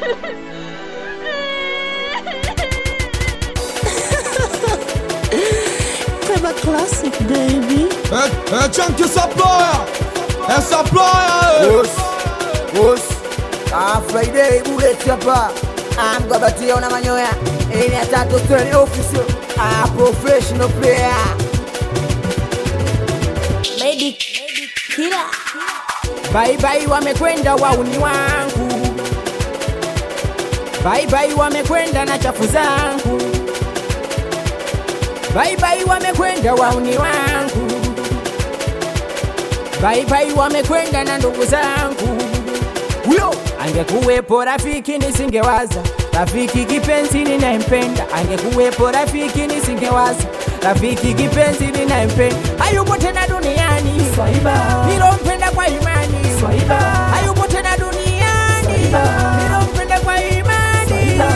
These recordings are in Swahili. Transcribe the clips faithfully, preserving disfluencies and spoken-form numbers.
Playback classic, baby. É, é Chunky essa ploia, essa ploia. Os, os, ah, Friday, bullet hapa. I'm Gabatia una manyoya. Ini atatu turn official. Ah, professional player. Baby, killer. Bye bye wamekwenda wauni wangu. Bye bye wamekwenda na chafu zangu. Bye bye wamekwenda wauni wangu. Bye bye wamekwenda na ndugu zangu. Huyo angekuwepo rafiki nisingewaza, rafiki kipenzi ninayempenda. Angekuwepo rafiki nisingewaza, rafiki kipenzi ninayempenda. Hayupo tena duniani, Swaiba, nilompenda kwa imani, Swaiba. Hayupo tena duniani, Swaiba, nilompenda kwa imani, Swaiba.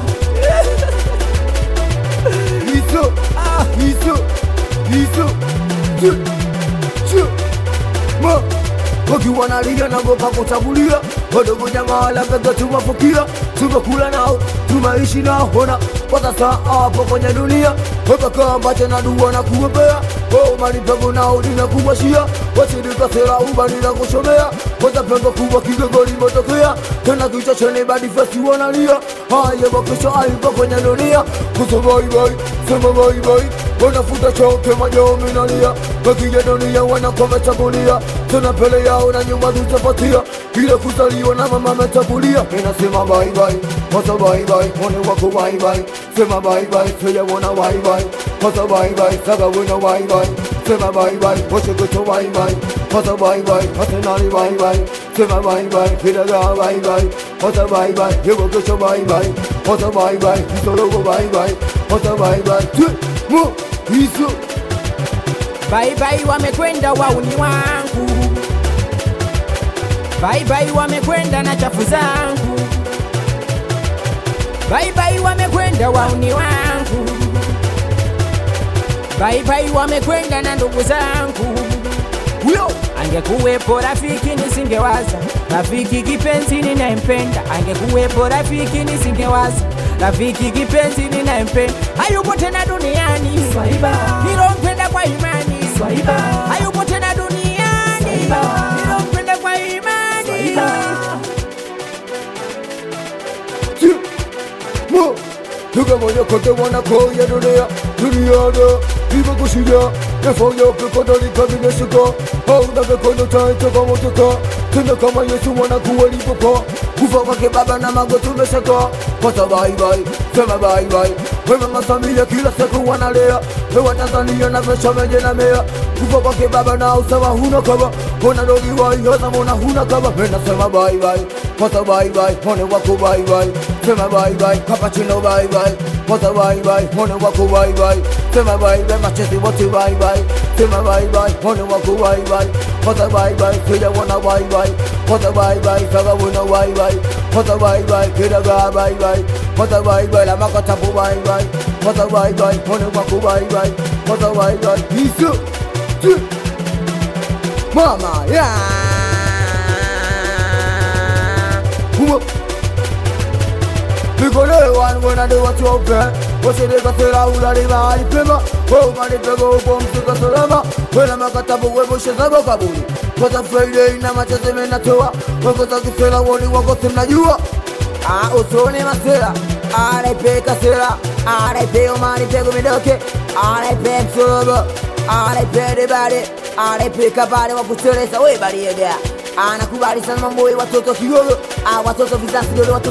Hizo, ah, hizo, hizo, chu, chu, ma. Wakiwa nalia nagopa kutabulia, wadogo jamaa wala peke tuwafukia. Tumekula nao, tumaishi nao, hona kwa sasa hapo kwenye dunia. Wapaka ambache na duwa na kuwepea, wao manipengo nao nina kuwashia. Wachirika sera uba nina kushomea, waza pengo kubwa kigegoli motokea. Tena kicho chene badi festi wanalia, haye wakisho aiba kwenye dunia. Kuso bye bye, sema bye bye, wanafuta choke majao minalia. Wakija dunia wanakuwa metabulia, tena pele yao na nyuma tutapatia. Ile kuzaliwa na mama metabulia. Mina sema bye bye, wasa bye bye, mone wako bye bye. Sema bye bye, tuya wana bye bye. Wasa bye bye, saga wina bye bye. Sema bye bye, wache kucho bye bye. Wasa bye bye, wasa nani bye bye. Sema bye bye, kiraga bye bye. Wasa bye bye, yewa kucho bye bye. Wasa bye bye, isologo bye bye. Wasa bye bye, tu, mu, isu. Bye bye wamekwenda wauni wangu. Bye bye wamekwenda na chafu zangu. Bye bye wamekwenda wauni wangu. Bye bye wamekwenda na ndugu zangu. Huyo angekuwepo rafiki nisingewaza, rafiki kipenzi ninayempenda. Angekuwepo rafiki nisingewaza, rafiki kipenzi ninayempenda. Hayupo tena duniani, Swaiba, nilompenda kwa imani, Swaiba. Hayupo tena duniani, Swaiba, nilompenda kwa imani, Swaiba. Mo, tuga moja kote wana koya dunia, dunia da, iba kushida, nefanya pekoda likabine shika. Hauna pekoda taito kama teka, tena kama Yesu wana kuwa lipoka. Kufa kwake baba na mago tumeshaka. Wasa bye bye, sema bye bye. Wema masamia kila siku wanalea, wewa Tanzania na vesha meje na mea. Kufa kwake baba na usawa huna kaba, wana dogi wai hata mona huna kaba. Mena sema bye bye, wasa bye bye, mone wako bye bye. Sema bye bye, cappuccino bye bye. Wasa bye bye, mone wako bye bye. Sema bye bye, machezi wote bye bye. Sema bye bye, mone wako bye bye. Wasa bye bye, tuya wana bye bye. Wasa bye bye, saga wana bye bye. Wasa bye bye, kiraga bye bye. Wasa bye bye, la makatabu bye bye. Wasa bye bye, mone wako bye bye. Wasa bye bye, isu, tu, mama, yeah. Humo. Mikole wan wana de watu ope, wasere kasera ulari mahali pema. Wao mani pego upo msika salama, wena makatabu webo shezabo kabuli. Wasa Friday na macheze menatoa, wako za kisela woni wako simnajua. Ah, usone masela, R I P kasela, R I P omani pego midoke, R I P msorobo, R I P debade, R I P kabale wakucheleza we bari yega. Anakubali sana mambo ya watoto kigogo, ah watoto vizazi kidogo watoto